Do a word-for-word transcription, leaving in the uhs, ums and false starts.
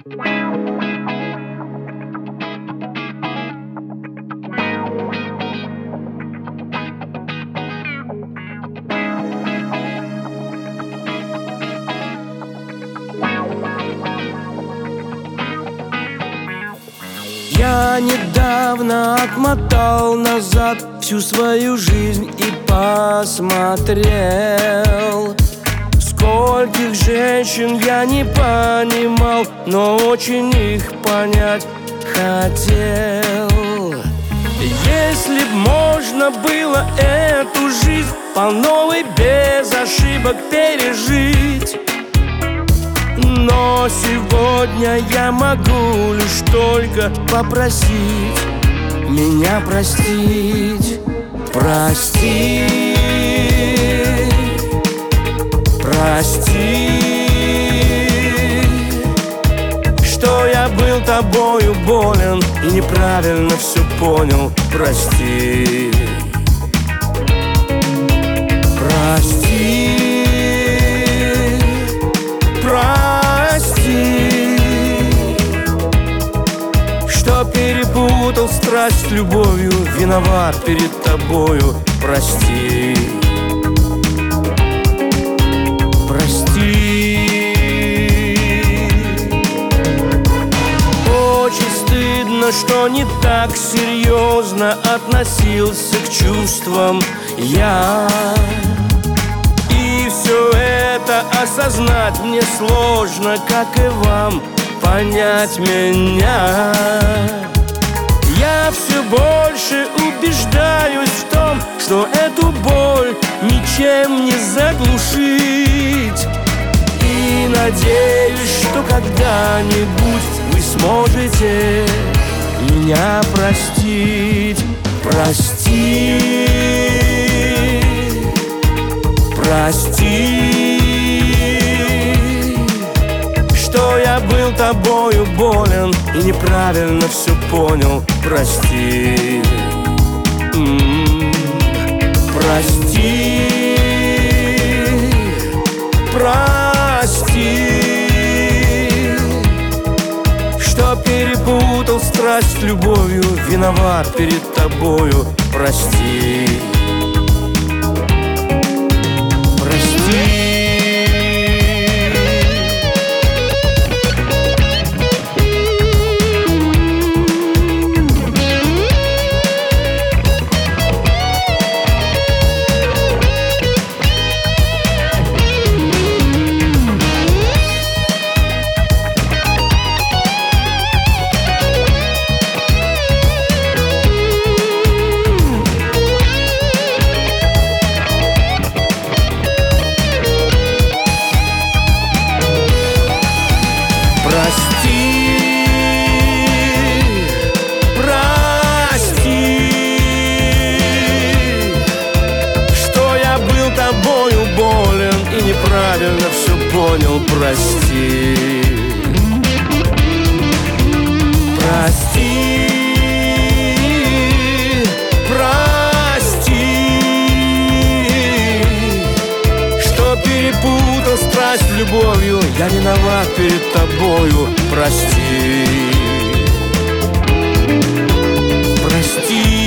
Я недавно отмотал назад всю свою жизнь и посмотрел, скольких женщин я не понимал, но очень их понять хотел. Если б можно было эту жизнь по новой без ошибок пережить, но сегодня я могу лишь только попросить меня простить. Прости, прости, что я был тобою болен и неправильно все понял. Прости, прости, что перепутал страсть с любовью, виноват перед тобою. Прости, прости. Очень стыдно, что не так серьезно относился к чувствам я. И все это осознать мне сложно, как и вам понять меня. Я все больше убеждаюсь в том, что эту боль ничем не заглушить. И надеюсь, что когда-нибудь вы сможете меня простить. Прости, прости, что я был тобою болен и неправильно все понял. Прости, м-м-м. Прости, прости, что перепутал страсть с любовью, виноват перед тобою. Прости, прости. Неправильно все понял. Прости, прости, прости, что перепутал страсть с любовью. Я виноват перед тобою. Прости, прости.